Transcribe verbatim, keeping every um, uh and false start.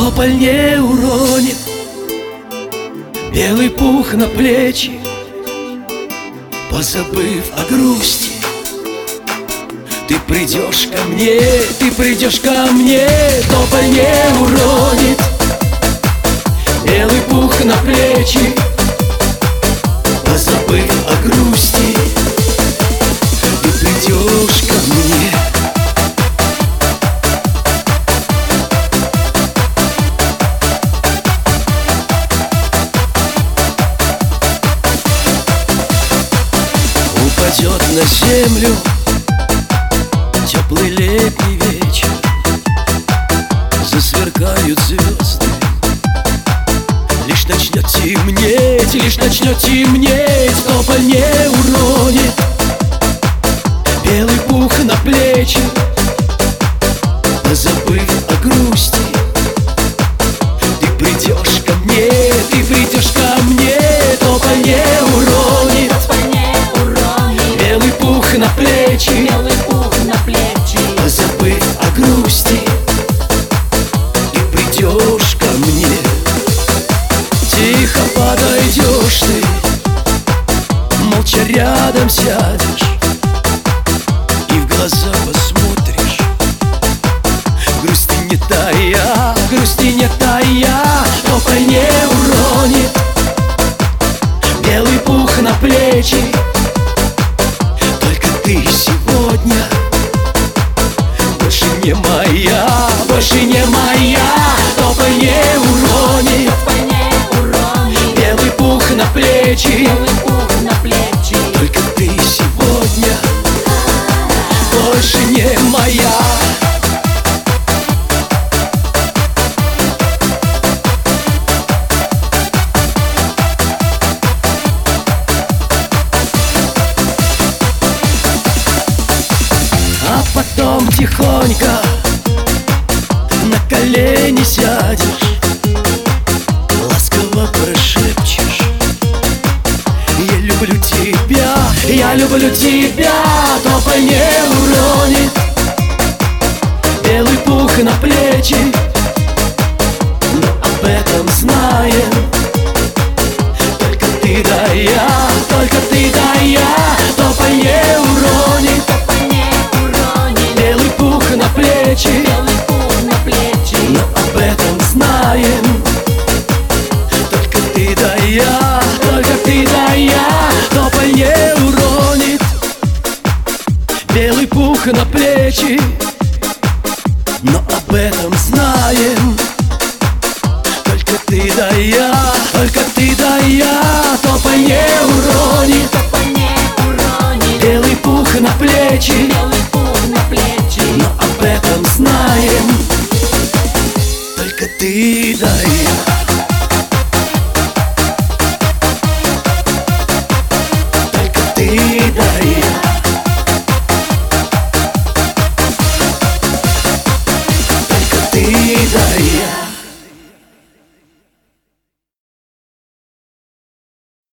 тополь не уронит белый пух на плечи, позабыв о грусти. Ты придешь ко мне, ты придешь ко мне, тополь не уронит белый пух на плечи, позабыв о грусти. Ты придешь ко мне. Упадет на землю теплый летний вечер, засверкают звезды. Лишь начнет темнеть, лишь начнет темнеть, тополь не уронит белый пух на плечи, позабыв о грусти. Ты придешь ко мне, ты придешь ко мне, тополь не уронит белый пух на плечи, позабыв о грусти. Ты придешь ко мне. Тихо подойдешь ты, молча рядом сядешь и в глаза посмотришь. Грусти не тая, грусти не тая, тополь не уронит белый пух на плечи. Только ты сегодня больше не моя, больше не моя, тополь не уронит белый пух на плечи. Только ты сегодня больше не моя. А потом тихонько на колени сядешь, ласково прошепчешь: я люблю тебя, я люблю тебя, тополь не уронит белый пух на плечи. Но об этом знаем только ты да я, только ты да я, тополь не уронит белый пух на плечи. Но об этом знаем только ты да я, только ты да я, тополь не уронит белый пух на плечи. Но об этом знаем только ты да я, только ты да я, тополь не уронит белый пух на плечи. Но об этом знаем только ты да я.